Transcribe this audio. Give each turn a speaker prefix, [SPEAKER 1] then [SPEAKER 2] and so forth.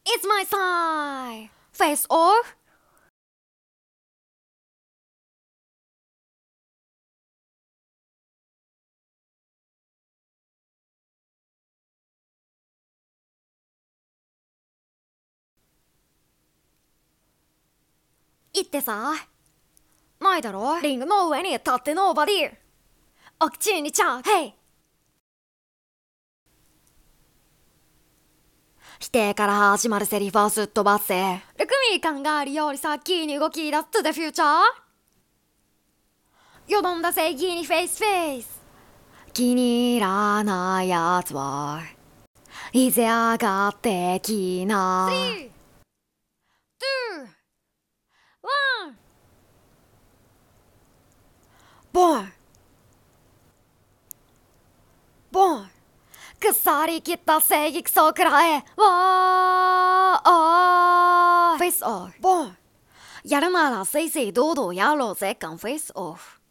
[SPEAKER 1] It's my side! Face off! 言ってさ、ないだろリングの上に立ってノーバディ。お口にちゃん、ヘイ。否定から始まるセリフをすっ飛ばせ。ルクミ考えるより先に動き出す to the future。よどんだ正義にフェイスフェイス。気に入らないやつはいぜ上がってきな。3、2、1。ボンボン腐りきった正義クソくらえわーフェイスオフボンやるならせいせい堂々やろうぜカンフェイスオフ